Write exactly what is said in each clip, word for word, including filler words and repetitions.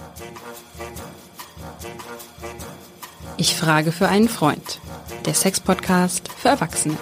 Ich frage für einen Freund. Der Sex-Podcast für Erwachsene.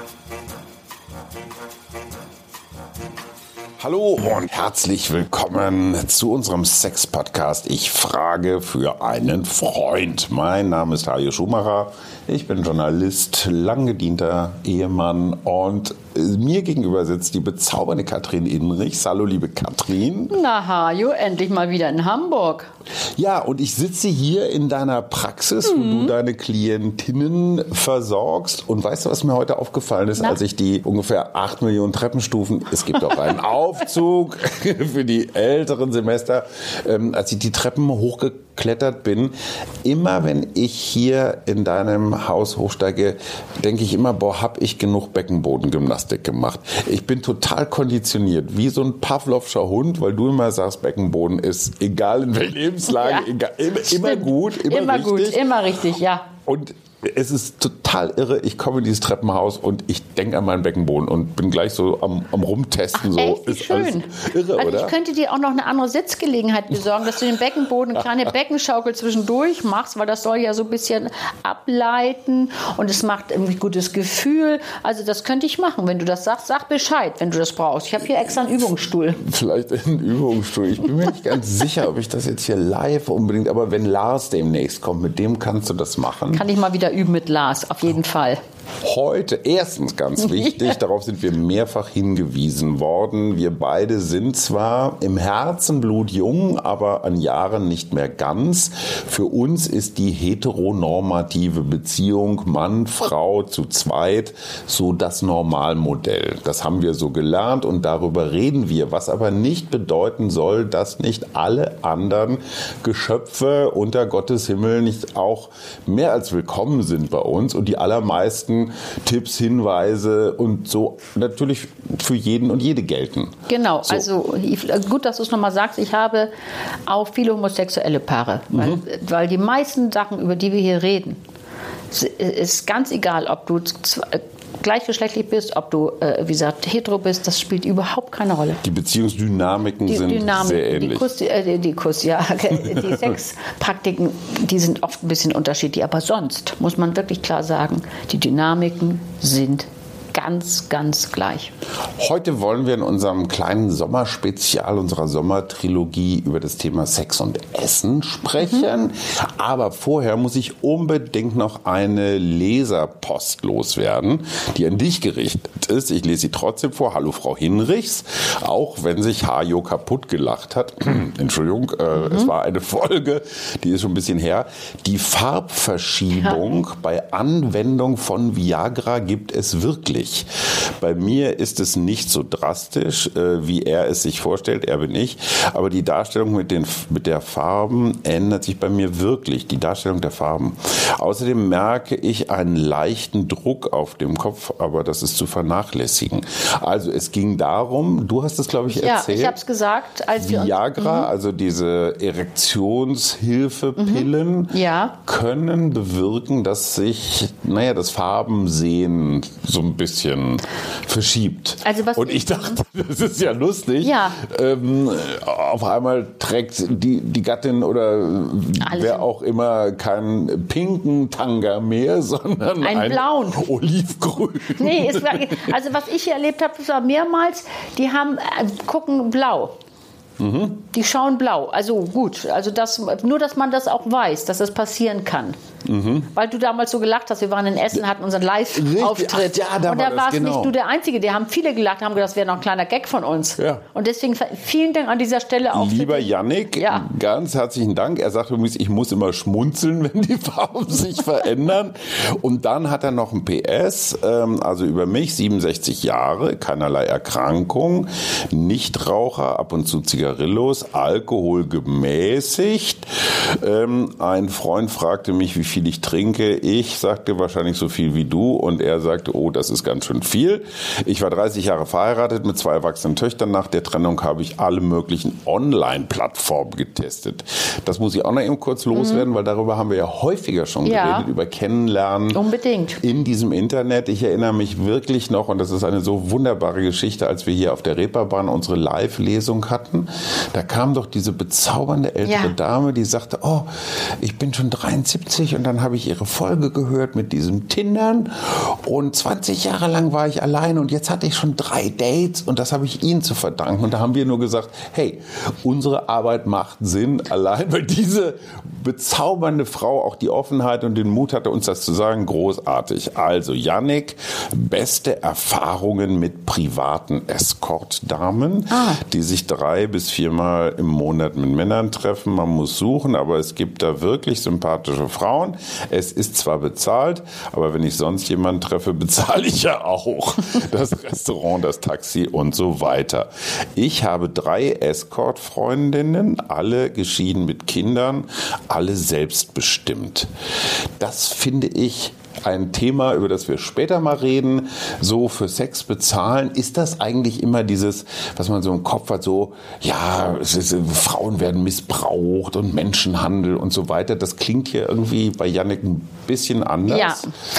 Hallo und herzlich willkommen zu unserem Sex-Podcast. Ich frage für einen Freund. Mein Name ist Hajo Schumacher. Ich bin Journalist, lang gedienter Ehemann und mir gegenüber sitzt die bezaubernde Katrin Inrichs. Hallo, liebe Katrin. Na, Hajo, endlich mal wieder in Hamburg. Ja, und ich sitze hier in deiner Praxis, mhm. wo du deine Klientinnen versorgst. Und weißt du, was mir heute aufgefallen ist, Na? als ich die ungefähr acht Millionen Treppenstufen, es gibt auch einen Aufzug für die älteren Semester, ähm, als ich die Treppen hochgeklettert bin. Immer wenn ich hier in deinem Haus hochsteige, denke ich immer, boah, hab ich genug Beckenbodengymnastik gemacht. Ich bin total konditioniert, wie so ein Pavlovscher Hund, weil du immer sagst, Beckenboden ist egal in welcher Lebenslage, ja, egal, immer, immer gut, immer, immer richtig. gut, immer richtig, ja. Und es ist total irre. Ich komme in dieses Treppenhaus und ich denke an meinen Beckenboden und bin gleich so am, am Rumtesten. Ach, so. echt, ist schön. Irre, also oder? Ich könnte dir auch noch eine andere Sitzgelegenheit besorgen, dass du den Beckenboden eine kleine Beckenschaukel zwischendurch machst, weil das soll ja so ein bisschen ableiten und es macht irgendwie gutes Gefühl. Also das könnte ich machen. Wenn du das sagst, sag Bescheid, wenn du das brauchst. Ich habe hier extra einen Übungsstuhl. Vielleicht einen Übungsstuhl. Ich bin mir nicht ganz sicher, ob ich das jetzt hier live unbedingt, aber wenn Lars demnächst kommt, mit dem kannst du das machen. Kann ich mal wieder üben mit Lars, auf jeden Fall. Heute, erstens ganz wichtig, darauf sind wir mehrfach hingewiesen worden. Wir beide sind zwar im Herzen blutjung, aber an Jahren nicht mehr ganz. Für uns ist die heteronormative Beziehung Mann, Frau zu zweit so das Normalmodell. Das haben wir so gelernt und darüber reden wir. Was aber nicht bedeuten soll, dass nicht alle anderen Geschöpfe unter Gottes Himmel nicht auch mehr als willkommen sind bei uns und die allermeisten Tipps, Hinweise und so natürlich für jeden und jede gelten. Genau, so. Also gut, dass du es nochmal sagst. Ich habe auch viele homosexuelle Paare, mhm. weil, weil die meisten Sachen, über die wir hier reden, ist ganz egal, ob du gleichgeschlechtlich bist, ob du, äh, wie gesagt, hetero bist, das spielt überhaupt keine Rolle. Die Beziehungsdynamiken die sind Dynamik, sehr ähnlich. Die Kuss, äh, die, Kuss, ja, die Sexpraktiken, die sind oft ein bisschen unterschiedlich, aber sonst muss man wirklich klar sagen, die Dynamiken sind ganz, ganz gleich. Heute wollen wir in unserem kleinen Sommerspezial unserer Sommertrilogie über das Thema Sex und Essen sprechen. Mhm. Aber vorher muss ich unbedingt noch eine Leserpost loswerden, die an dich gerichtet ist. Ich lese sie trotzdem vor. Hallo Frau Hinrichs, auch wenn sich Hajo kaputt gelacht hat. Entschuldigung, äh, mhm. es war eine Folge, die ist schon ein bisschen her. Die Farbverschiebung ja. bei Anwendung von Viagra gibt es wirklich. Bei mir ist es nicht so drastisch, äh, wie er es sich vorstellt, er bin ich, aber die Darstellung mit, den, mit der Farben ändert sich bei mir wirklich, die Darstellung der Farben. Außerdem merke ich einen leichten Druck auf dem Kopf, aber das ist zu vernachlässigen. Also es ging darum, du hast es glaube ich erzählt. Ja, ich habe es gesagt. Als Viagra, wir uns, also diese Erektionshilfepillen, mhm. ja. können bewirken, dass sich, naja, das Farbensehen so ein bisschen verschiebt. Also was und ich dachte, das ist ja lustig. Ja. Ähm, auf einmal trägt die, die Gattin oder Alles. wer auch immer keinen pinken Tanga mehr, sondern einen einen blauen. Olivgrün. Nee, es war, also was ich hier erlebt habe, das war mehrmals, die haben, äh, gucken blau. Mhm. Die schauen blau. Also gut, also das, nur, dass man das auch weiß, dass das passieren kann. Mhm. Weil du damals so gelacht hast, wir waren in Essen, hatten unseren Live-Auftritt. Ja, da und da war warst genau. nicht du der Einzige, die haben viele gelacht, haben gedacht, das wäre noch ein kleiner Gag von uns. Ja. Und deswegen vielen Dank an dieser Stelle auch. Lieber Yannick, ja. ganz herzlichen Dank. Er sagt übrigens, ich muss immer schmunzeln, wenn die Farben sich verändern. Und dann hat er noch ein P S, ähm, also über mich, siebenundsechzig Jahre, keinerlei Erkrankung, Nichtraucher, ab und zu Zigarillos, Alkohol gemäßigt, Ähm, ein Freund fragte mich, wie viel ich trinke. Ich sagte wahrscheinlich so viel wie du und er sagte, oh, das ist ganz schön viel. Ich war dreißig Jahre verheiratet mit zwei erwachsenen Töchtern. Nach der Trennung habe ich alle möglichen Online-Plattformen getestet. Das muss ich auch noch eben kurz loswerden, mhm. weil darüber haben wir ja häufiger schon ja. geredet, über Kennenlernen. Unbedingt. In diesem Internet. Ich erinnere mich wirklich noch, und das ist eine so wunderbare Geschichte, als wir hier auf der Reeperbahn unsere Live-Lesung hatten. Da kam doch diese bezaubernde ältere ja. Dame, die sagte, oh, ich bin schon dreiundsiebzig und dann habe ich ihre Folge gehört mit diesem Tindern und zwanzig Jahre lang war ich allein und jetzt hatte ich schon drei Dates und das habe ich Ihnen zu verdanken. Und da haben wir nur gesagt, hey, unsere Arbeit macht Sinn, allein weil diese bezaubernde Frau auch die Offenheit und den Mut hatte, uns das zu sagen, großartig. Also Jannik, beste Erfahrungen mit privaten Escort-Damen, ah. die sich drei bis viermal im Monat mit Männern treffen. Man muss suchen, aber es gibt da wirklich sympathische Frauen. Es ist zwar bezahlt, aber wenn ich sonst jemanden treffe, bezahle ich ja auch. Das Restaurant, das Taxi und so weiter. Ich habe drei Escort-Freundinnen, alle geschieden mit Kindern, alle selbstbestimmt. Das finde ich ein Thema, über das wir später mal reden, so für Sex bezahlen. Ist das eigentlich immer dieses, was man so im Kopf hat, so, ja, es ist, Frauen werden missbraucht und Menschenhandel und so weiter. Das klingt hier irgendwie bei Jannik ein bisschen anders. Ja.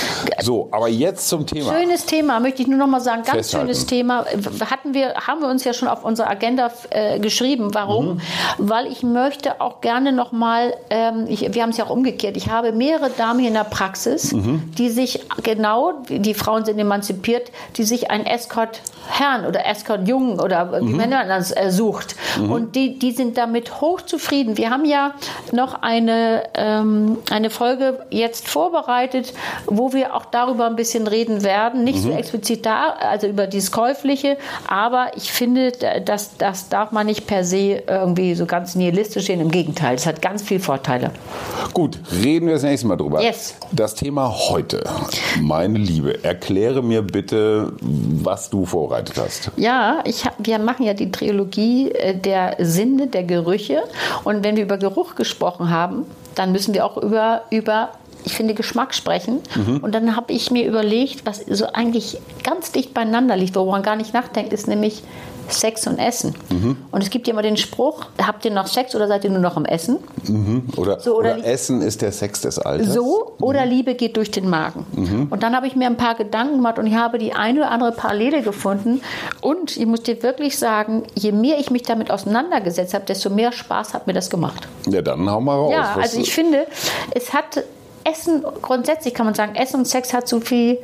So, aber jetzt zum Thema. Schönes Thema, möchte ich nur noch mal sagen, ganz Festhalten. Schönes Thema. Hatten wir, haben wir uns ja schon auf unsere Agenda äh, geschrieben. Warum? Mhm. Weil ich möchte auch gerne noch mal, ähm, ich, wir haben es ja auch umgekehrt, ich habe mehrere Damen hier in der Praxis, mhm. die sich genau, die Frauen sind emanzipiert, die sich einen Escort-Herrn oder Escort-Jungen oder wie mhm. man das äh, sucht. Mhm. Und die, die sind damit hochzufrieden. Wir haben ja noch eine, ähm, eine Folge jetzt vorbereitet, wo wir auch darüber ein bisschen reden werden. Nicht mhm. so explizit da, also über dieses Käufliche, aber ich finde, das, das darf man nicht per se irgendwie so ganz nihilistisch sehen. Im Gegenteil, es hat ganz viele Vorteile. Gut, reden wir das nächste Mal drüber. Yes. Das Thema heute, meine Liebe, erkläre mir bitte, was du vorbereitet hast. Ja, ich hab, wir machen ja die Trilogie der Sinne, der Gerüche. Und wenn wir über Geruch gesprochen haben, dann müssen wir auch über, über ich finde, Geschmack sprechen. Mhm. Und dann habe ich mir überlegt, was so eigentlich ganz dicht beieinander liegt, wo man gar nicht nachdenkt, ist nämlich Sex und Essen. Mhm. Und es gibt ja immer den Spruch, habt ihr noch Sex oder seid ihr nur noch am Essen? Mhm. Oder, so, oder, oder Essen ist der Sex des Alters. So, oder mhm. Liebe geht durch den Magen. Mhm. Und dann habe ich mir ein paar Gedanken gemacht und ich habe die eine oder andere Parallele gefunden. Und ich muss dir wirklich sagen, je mehr ich mich damit auseinandergesetzt habe, desto mehr Spaß hat mir das gemacht. Ja, dann hau mal raus. Ja, also ich finde, es hat Essen, grundsätzlich kann man sagen, Essen und Sex hat so viel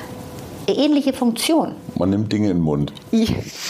ähnliche Funktion. Man nimmt Dinge in den Mund. Ja.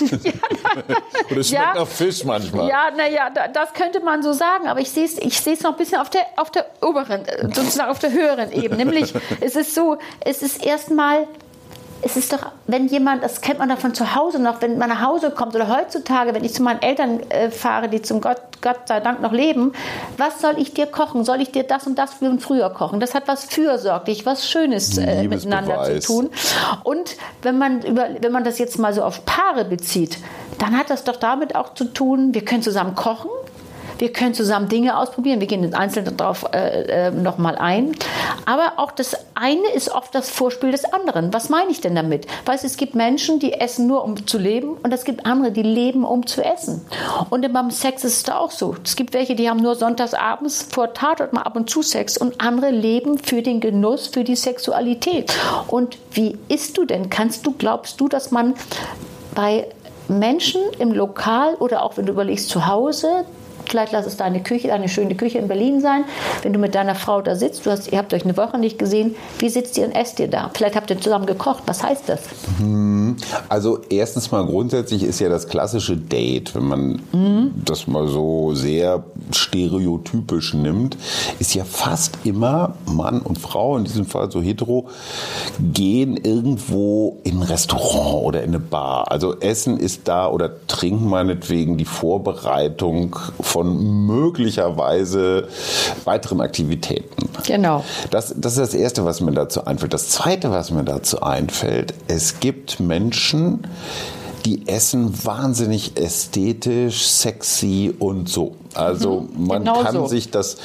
Oder es schmeckt ja. nach Fisch manchmal. Ja, naja, das könnte man so sagen, aber ich sehe es ich sehe es noch ein bisschen auf der, auf der oberen, sozusagen auf der höheren Ebene. Nämlich, es ist so, es ist erstmal, es ist doch, wenn jemand, das kennt man doch von zu Hause noch, wenn man nach Hause kommt oder heutzutage, wenn ich zu meinen Eltern äh, fahre, die zum Gott, Gott sei Dank noch leben, was soll ich dir kochen? Soll ich dir das und das wie früher kochen? Das hat was fürsorglich, was Schönes äh, miteinander zu tun. Und wenn man, über, wenn man das jetzt mal so auf Paare bezieht, dann hat das doch damit auch zu tun, wir können zusammen kochen, wir können zusammen Dinge ausprobieren. Wir gehen einzeln darauf äh, äh, nochmal ein. Aber auch das eine ist oft das Vorspiel des anderen. Was meine ich denn damit? Weißt, es gibt Menschen, die essen nur, um zu leben. Und es gibt andere, die leben, um zu essen. Und beim Sex ist es da auch so. Es gibt welche, die haben nur sonntagsabends vor Tatort mal ab und zu Sex. Und andere leben für den Genuss, für die Sexualität. Und wie isst du denn? Kannst du, glaubst du, dass man bei Menschen im Lokal oder auch wenn du überlegst zu Hause, vielleicht lass es deine Küche, eine schöne Küche in Berlin sein. Wenn du mit deiner Frau da sitzt, du hast, ihr habt euch eine Woche nicht gesehen, wie sitzt ihr und esst ihr da? Vielleicht habt ihr zusammen gekocht. Was heißt das? Also erstens mal grundsätzlich ist ja das klassische Date, wenn man mhm. das mal so sehr stereotypisch nimmt, ist ja fast immer Mann und Frau, in diesem Fall so hetero, gehen irgendwo in ein Restaurant oder in eine Bar. Also Essen ist da oder trinken meinetwegen die Vorbereitung von möglicherweise weiteren Aktivitäten. Genau. Das, das ist das Erste, was mir dazu einfällt. Das Zweite, was mir dazu einfällt, es gibt Menschen, die essen wahnsinnig ästhetisch, sexy und so. Also mhm, man genau kann so. sich das,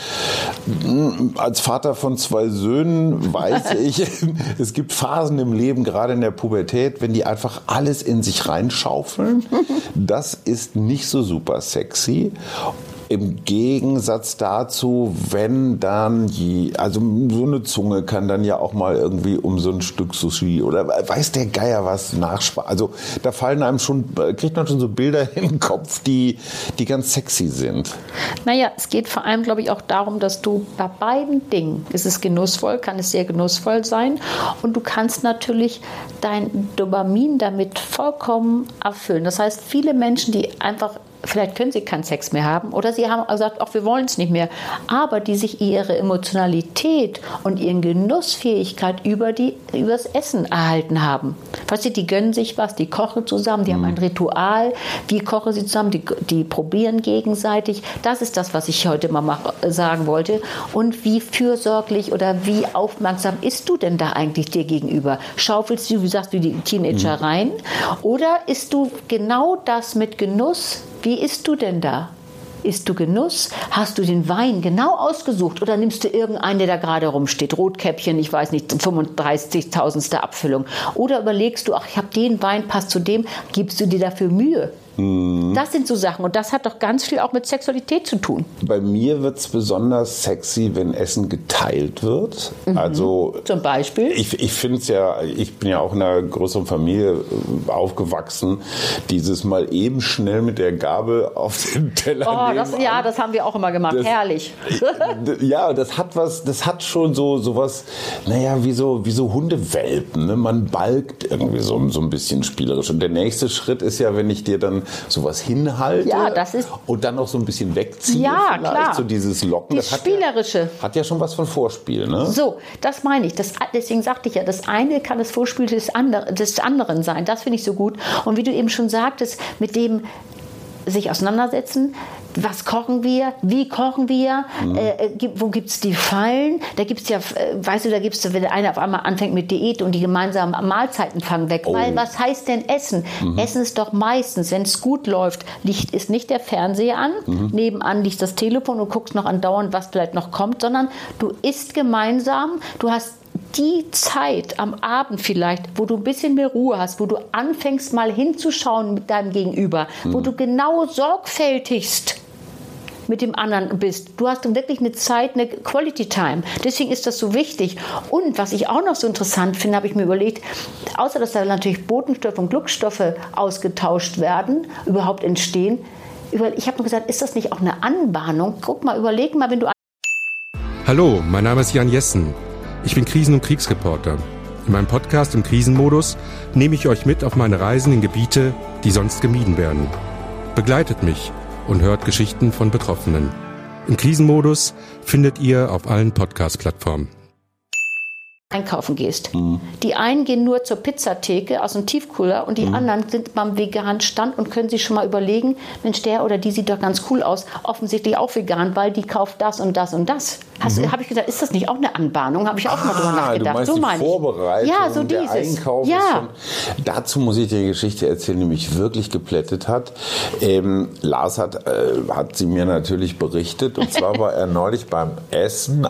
als Vater von zwei Söhnen weiß ich, es gibt Phasen im Leben, gerade in der Pubertät, wenn die einfach alles in sich reinschaufeln. Das ist nicht so super sexy. Im Gegensatz dazu, wenn dann, je, also so eine Zunge kann dann ja auch mal irgendwie um so ein Stück Sushi oder weiß der Geier was nachsparen. Also da fallen einem schon, kriegt man schon so Bilder im Kopf, die, die ganz sexy sind. Naja, es geht vor allem, glaube ich, auch darum, dass du bei beiden Dingen, ist es genussvoll, kann es sehr genussvoll sein und du kannst natürlich dein Dopamin damit vollkommen erfüllen. Das heißt, viele Menschen, die einfach vielleicht können sie keinen Sex mehr haben oder sie haben gesagt, ach, wir wollen es nicht mehr, aber die sich ihre Emotionalität und ihre Genussfähigkeit über die, übers Essen erhalten haben. Weißt du, die gönnen sich was, die kochen zusammen, die mhm. haben ein Ritual, wie kochen sie zusammen, die, die probieren gegenseitig. Das ist das, was ich heute mal mach, sagen wollte. Und wie fürsorglich oder wie aufmerksam isst du denn da eigentlich dir gegenüber? Schaufelst du, wie sagst du, die Teenager mhm. rein? Oder isst du genau das mit Genuss? Wie isst du denn da? Isst du Genuss? Hast du den Wein genau ausgesucht oder nimmst du irgendeinen, der da gerade rumsteht? Rotkäppchen, ich weiß nicht, fünfunddreißigtausendste Abfüllung. Oder überlegst du, ach, ich habe den Wein, passt zu dem, gibst du dir dafür Mühe? Das sind so Sachen und das hat doch ganz viel auch mit Sexualität zu tun. Bei mir wird es besonders sexy, wenn Essen geteilt wird. Mhm. Also zum Beispiel? Ich, ich finde es ja, ich bin ja auch in einer größeren Familie aufgewachsen, dieses mal eben schnell mit der Gabel auf den Teller oh, das, nehmen. Ja, das haben wir auch immer gemacht, das, herrlich. Ja, das hat was, das hat schon so sowas, naja, wie so, wie so Hundewelpen. Ne? Man balgt irgendwie so, so ein bisschen spielerisch. Und der nächste Schritt ist ja, wenn ich dir dann sowas hinhalte ja, das ist und dann noch so ein bisschen wegziehe, ja, vielleicht, klar. so dieses Locken. Das hat Spielerische. Ja, hat ja schon was von Vorspiel, ne? So, das meine ich. Das, deswegen sagte ich ja, das eine kann das Vorspiel des, andere, des anderen sein. Das finde ich so gut. Und wie du eben schon sagtest, mit dem sich auseinandersetzen, was kochen wir, wie kochen wir, mhm. äh, wo gibt es die Fallen, da gibt es ja, äh, weißt du, da gibt es, wenn der eine auf einmal anfängt mit Diät und die gemeinsamen Mahlzeiten fangen weg, oh. weil was heißt denn Essen? Mhm. Essen ist doch meistens, wenn es gut läuft, liegt, ist nicht der Fernseher an, mhm. nebenan liegt das Telefon und guckst noch andauernd, was vielleicht noch kommt, sondern du isst gemeinsam, du hast die Zeit am Abend vielleicht, wo du ein bisschen mehr Ruhe hast, wo du anfängst mal hinzuschauen mit deinem Gegenüber, mhm. wo du genau sorgfältigst mit dem anderen bist. Du hast dann wirklich eine Zeit, eine Quality Time. Deswegen ist das so wichtig. Und was ich auch noch so interessant finde, habe ich mir überlegt, außer dass da natürlich Botenstoffe und Glückstoffe ausgetauscht werden, überhaupt entstehen, ich habe mir gesagt, ist das nicht auch eine Anbahnung? Guck mal, überleg mal, wenn du... Hallo, mein Name ist Jan Jessen. Ich bin Krisen- und Kriegsreporter. In meinem Podcast im Krisenmodus nehme ich euch mit auf meine Reisen in Gebiete, die sonst gemieden werden. Begleitet mich und hört Geschichten von Betroffenen. Im Krisenmodus findet ihr auf allen Podcast-Plattformen. Einkaufen gehst. Mhm. Die einen gehen nur zur Pizzatheke aus dem Tiefkühler und die mhm. anderen sind beim veganen Stand und können sich schon mal überlegen, Mensch, der oder die sieht doch ganz cool aus, offensichtlich auch vegan, weil die kauft das und das und das. Mhm. Habe ich gedacht, ist das nicht auch eine Anbahnung? Habe ich auch ah, mal drüber nachgedacht. Du meinst so die meine Vorbereitung, ja, so der dieses. Einkauf. Ja. Schon, dazu muss ich dir eine Geschichte erzählen, die mich wirklich geplättet hat. Ähm, Lars hat, äh, hat sie mir natürlich berichtet und zwar war er neulich beim Essen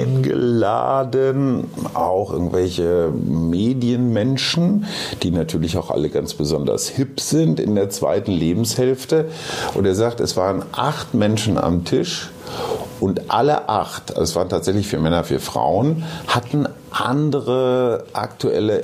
eingeladen, auch irgendwelche Medienmenschen, die natürlich auch alle ganz besonders hip sind in der zweiten Lebenshälfte. Und er sagt, es waren acht Menschen am Tisch und alle acht, also es waren tatsächlich vier Männer, vier Frauen, hatten andere aktuelle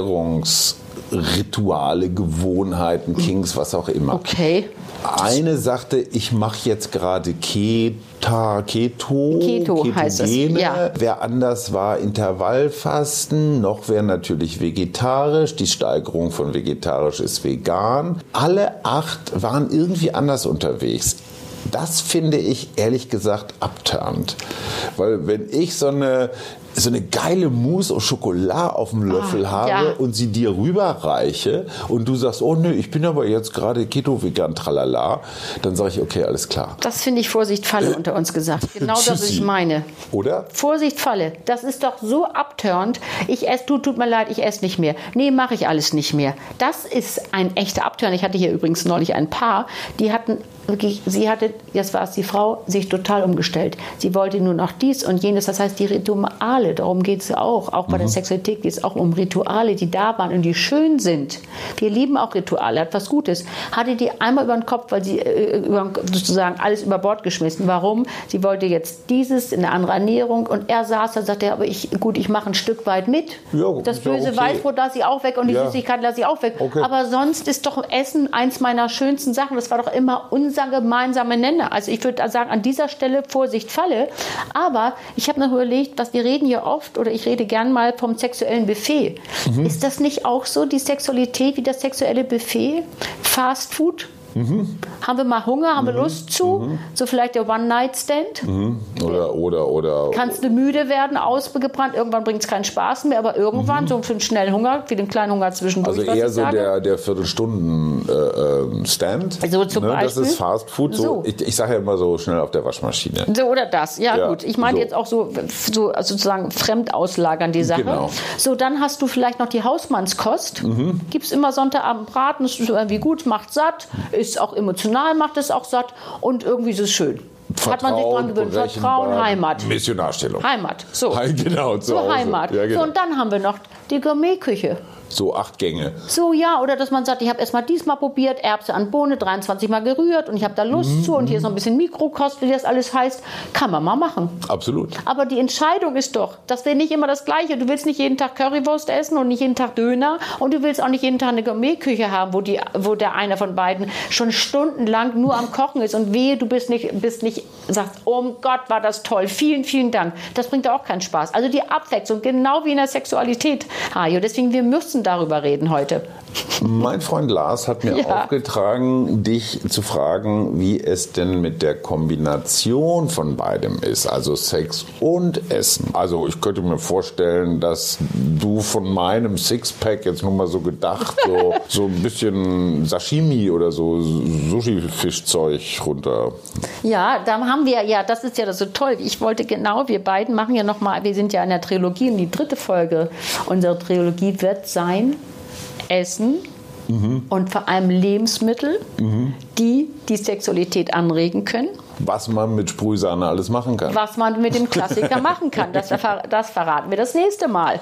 Ernährungsrituale, Gewohnheiten, Kings, was auch immer. Okay. Eine sagte, ich mache jetzt gerade Keta, Keto, Keto heißt es, ja. Wer anders war Intervallfasten, noch wer natürlich vegetarisch, die Steigerung von vegetarisch ist vegan. Alle acht waren irgendwie anders unterwegs. Das finde ich ehrlich gesagt abturnt. Weil wenn ich so eine so eine geile Mousse au Chocolat auf dem Löffel oh, habe ja. und sie dir rüberreiche und du sagst, oh nö, ich bin aber jetzt gerade Keto-Vegan, tralala, dann sage ich, okay, alles klar. Das finde ich Vorsicht, Falle unter uns gesagt. Genau das, was ich meine. Oder? Vorsicht, Falle. Das ist doch so abturnt. Ich esse, du, tut mir leid, ich esse nicht mehr. Nee, mache ich alles nicht mehr. Das ist ein echter Abturn. Ich hatte hier übrigens neulich ein Paar, die hatten wirklich, sie hatte, jetzt war es die Frau, sich total umgestellt. Sie wollte nur noch dies und jenes. Das heißt, die Rituale, darum geht es auch. Auch bei mhm. der Sexualität geht es auch um Rituale, die da waren und die schön sind. Wir lieben auch Rituale, hat was Gutes. Hatte die einmal über den Kopf, weil sie äh, über, sozusagen alles über Bord geschmissen. Warum? Sie wollte jetzt dieses, eine andere Ernährung und er saß da und sagte, aber ich, gut, ich mache ein Stück weit mit. Ja, das böse ja, okay. Weißbrot lasse ich auch weg und die ja. Süßigkeit lasse ich auch weg. Okay. Aber sonst ist doch Essen eins meiner schönsten Sachen. Das war doch immer unser gemeinsamer Nenner. Also ich würde sagen, an dieser Stelle Vorsicht, Falle. Aber ich habe noch überlegt, was wir reden hier oft, oder ich rede gern mal vom sexuellen Buffet. Mhm. Ist das nicht auch so, die Sexualität wie das sexuelle Buffet? Fast Food? Mhm. Haben wir mal Hunger, haben mhm. wir Lust zu? Mhm. So vielleicht der One-Night-Stand? Mhm. Oder, oder, oder. Kannst du müde werden, ausgebrannt, irgendwann bringt es keinen Spaß mehr, aber irgendwann mhm. so für einen schnellen Hunger, für den kleinen Hunger zwischendurch. Also eher so der, der Viertelstunden-Stand. Äh, so zum ne? Beispiel. Das ist Fast Food. So. So. Ich, ich sage ja immer so schnell auf der Waschmaschine. So oder das, ja, ja gut. Ich meine so. jetzt auch so, so also sozusagen fremd auslagern die Sache. Genau. So, dann hast du vielleicht noch die Hausmannskost. Mhm. Gibt es immer Sonntagabend Braten, ist irgendwie gut, macht satt, ist auch emotional, macht es auch satt und irgendwie ist es schön. Vertrauen, hat man sich dran gewöhnt. Vertrauen, Heimat. Missionarstellung. Heimat, so. Genau, so Heimat. Ja, genau. So, und dann haben wir noch die Gourmetküche. So acht Gänge. So, ja, oder dass man sagt, ich habe erst mal diesmal probiert, Erbse an Bohne, dreiundzwanzig Mal gerührt und ich habe da Lust mhm. zu und hier ist noch ein bisschen Mikrokost, wie das alles heißt. Kann man mal machen. Absolut. Aber die Entscheidung ist doch, das wäre nicht immer das Gleiche. Du willst nicht jeden Tag Currywurst essen und nicht jeden Tag Döner und du willst auch nicht jeden Tag eine Gourmetküche haben, wo, die, wo der einer von beiden schon stundenlang nur am Kochen ist und wehe, du bist nicht, bist nicht, sagst, oh Gott, war das toll, vielen, vielen Dank. Das bringt auch keinen Spaß. Also die Abwechslung, genau wie in der Sexualität, Hajo. Deswegen, wir müssen darüber reden heute. Mein Freund Lars hat mir ja. aufgetragen, dich zu fragen, wie es denn mit der Kombination von beidem ist, also Sex und Essen. Also ich könnte mir vorstellen, dass du von meinem Sixpack jetzt nur mal so gedacht, so, so ein bisschen Sashimi oder so Sushi-Fischzeug runter. Ja, da haben wir, ja, das ist ja das so toll. Ich wollte genau, wir beiden machen ja nochmal, wir sind ja in der Trilogie und die dritte Folge unserer Trilogie wird sein, Essen mhm. und vor allem Lebensmittel, mhm. die die Sexualität anregen können. Was man mit Sprühsahne alles machen kann. Was man mit dem Klassiker machen kann. Das, das verraten wir das nächste Mal.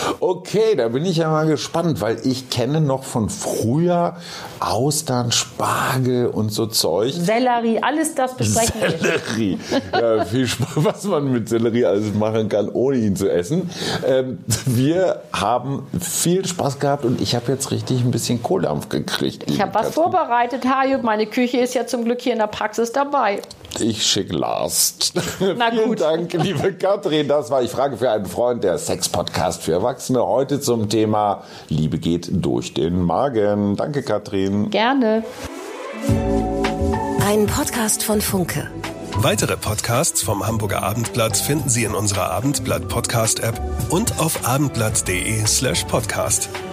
Okay, da bin ich ja mal gespannt, weil ich kenne noch von früher Austern, Spargel und so Zeug. Sellerie, alles das besprechen wir. Sellerie. Ja, viel Spaß, was man mit Sellerie alles machen kann, ohne ihn zu essen. Ähm, wir haben viel Spaß gehabt und ich habe jetzt richtig ein bisschen Kohldampf gekriegt. Ich habe was Katrin. vorbereitet, Hajo. Meine Küche ist ja zum Glück hier in der Praxis dabei. Ich schicke Lars. Na Vielen gut. Dank, liebe Katrin. Das war Ich frage für einen Freund, der Sex-Podcast für Erwachsene. Heute zum Thema Liebe geht durch den Magen. Danke, Katrin. Gerne. Ein Podcast von Funke. Weitere Podcasts vom Hamburger Abendblatt finden Sie in unserer Abendblatt-Podcast-App und auf abendblatt.de slash podcast.